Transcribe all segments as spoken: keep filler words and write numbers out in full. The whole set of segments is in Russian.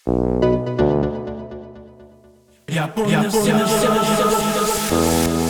Я помню, я все, помню все, все, все.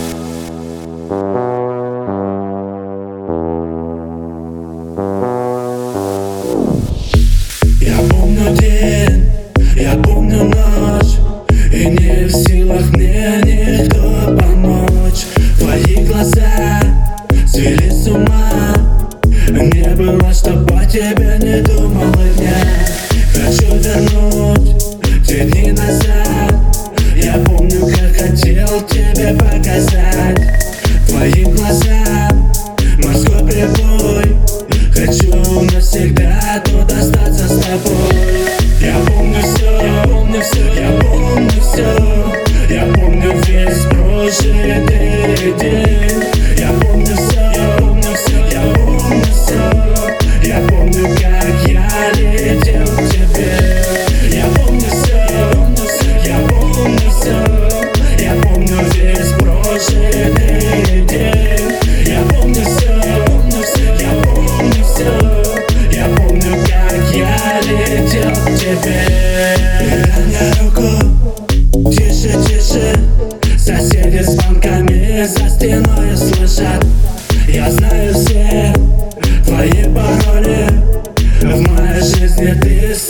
Я помню день, я помню ночь, и не в силах мне никто помочь. Твои глаза свели с ума, не было, чтоб о тебе не думал и дня. Хочу вернуть те дни назад, я помню, как хотел тебе показать. Твоим глазам морской прибой, хочу навсегда тут остаться с тобой. Я помню все, я помню все, я помню все, я помню весь прожитый день. Я помню все, я помню все, я помню все, я помню, как я летел к тебе. Я помню все, я помню все, я помню все, я помню весь прожитый день. Я помню все, я помню все, я помню все, я помню, как я летел к тебе. Передняя руку, тише, тише, соседи звонками за стеной слышат. Я знаю все твои пароли, в моей жизни ты